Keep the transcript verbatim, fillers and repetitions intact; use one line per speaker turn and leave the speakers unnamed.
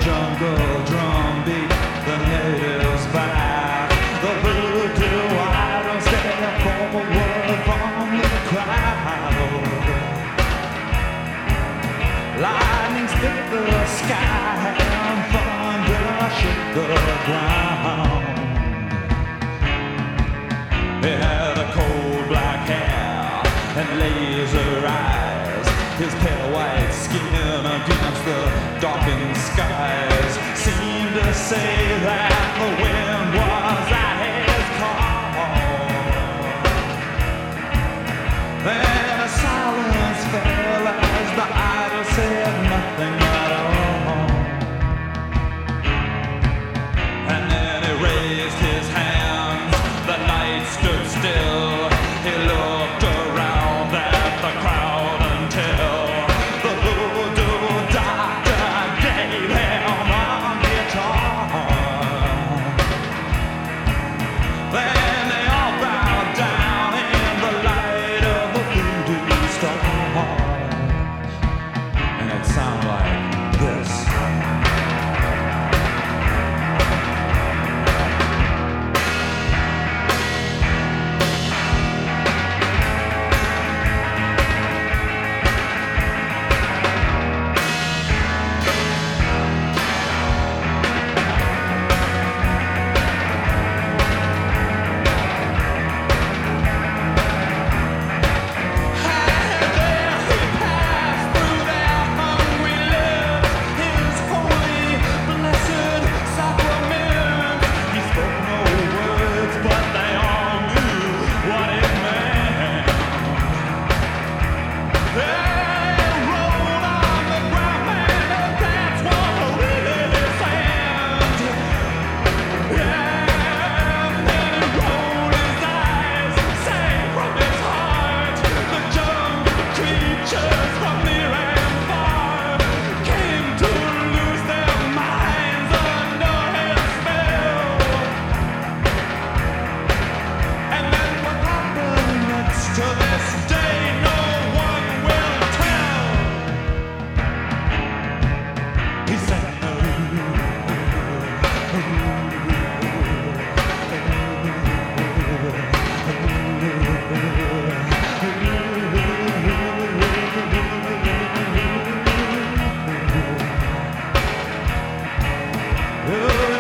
jungle drum beat the natives back. The voodoo idols stare forward from the crowd. Lightning split the sky and thunder shook the ground. He had a cold black hair and laser eyes. His pale white skin against the darkened skies seemed to say that the wind was at his call. Then a silence fell as the idol said nothing at all. And then he raised his hands, the night stood still. He looked around at the crowd until the voodoo doctor gave him a guitar. Then they all bowed down in the light of the voodoo star. And it sounded like this. Oh,